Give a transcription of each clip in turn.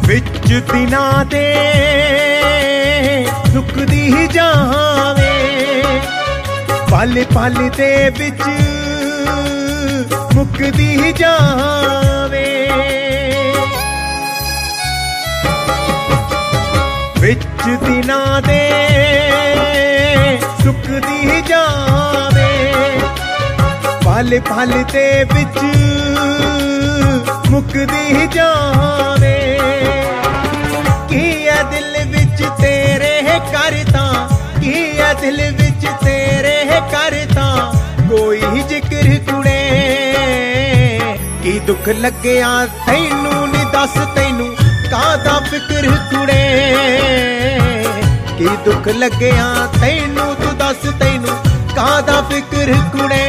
विच दिनां दे सुकदी जावे, पल पल दे विच मुकदी जावे। विच दिनां दे सुकदी जावे, पल पल दे विच मुकदी जावे। की है दिल विच तेरे करता, की है दिल विच तेरे करता कोई जिक्र कुड़े। की दुख लग्या तैनू नी दस तैनू कादा फिक्र कुड़े। की दुख लग्या तैनू तू दस तैनू कादा फिक्र कुड़े।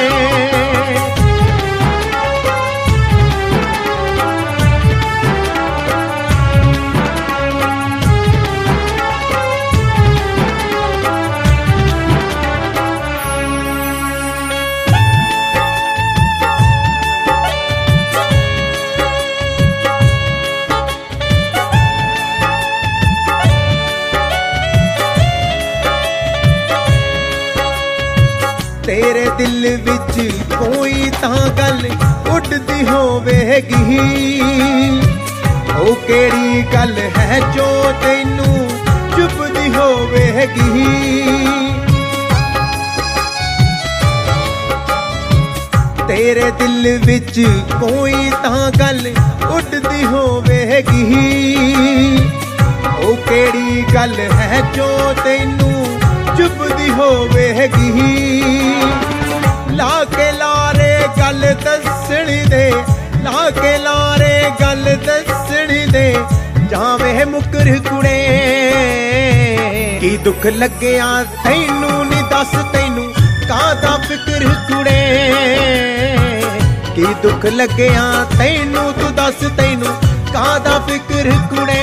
तेरे दिल विच कोई तां गल उड़दी होवेगी, ओ केड़ी गल है जो तैनू चुभदी होवेगी। तेरे दिल विच कोई तां गल उड़दी होवेगी, ओ केड़ी गल है जो तैनू चुभदी होवेगी। ला के लारे गल दसणी दे, ला के लारे गल दसणी दे जावे मुकर कुड़े। की दुख लग्या तैनू नी दस तैनू कादा फिक्र कुड़े। की दुख लग्या तैनू तू दस तैनू कादा फिक्र कुड़े।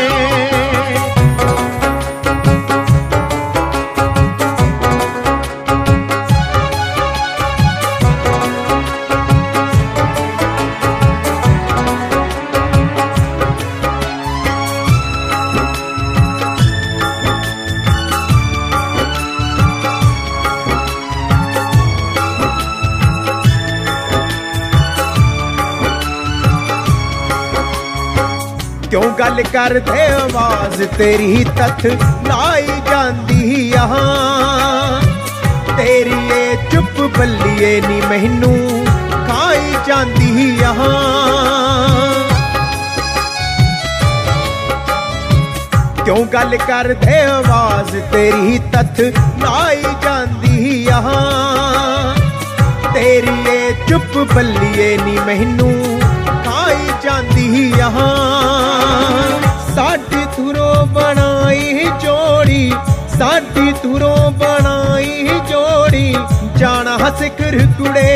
क्यों गल करदे आवाज तेरी तथ लाई जांदी यहाँ। तेरी ये चुप बल्लिए नी मैनू खाई जांदी यहाँ। क्यों गल करदे आवाज तेरी तथ लाई जांदी यहाँ। तेरी ये चुप बल्लिए नी मैनू खाई जांदी यहाँ। साडी तुरों बनाई जोड़ी, साडी तुरों बनाई जोड़ी जाना सिखर कुड़े।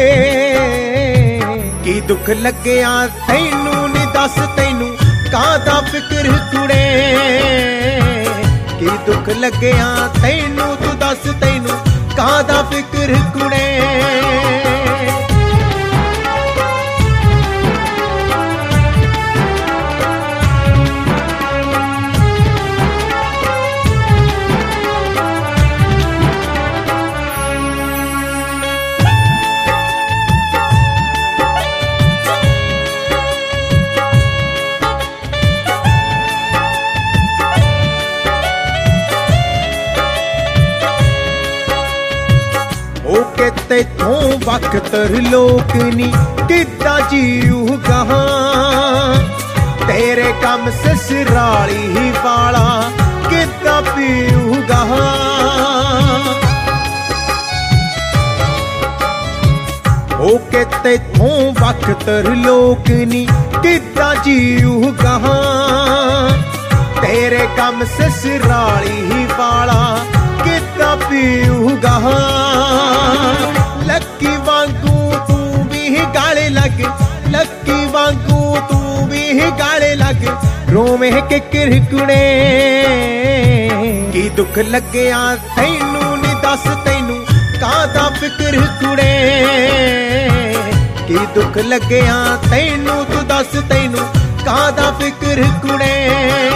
की दुख लग्या तैनू नी दस तैनू कादा फिक्र कुड़े। की दुख लग्या तैनू तू दस तैनू कादा फिक्र कुड़े। तेथों वक्तर लोकनी किदा जीऊगा। तेरे कम ससुराली ही वाला किदा पीऊगा। ओ के तेथों वक्तर लोकनी किदा जीऊगा। तेरे कम ससुराली ही वाला किदा पीऊगा। लक्की वांगू तू भी गाले लग, लक्की वांगू तू भी गाले लग रोवे के किरकुड़े। की दुख लग्या तैनू नी दस तैनू कादा फिक्र कुड़े। की दुख लग्या तैनू तू दस तैनू ਕਾਹਦਾ ਫਿਕਰ ਕੁੜੇ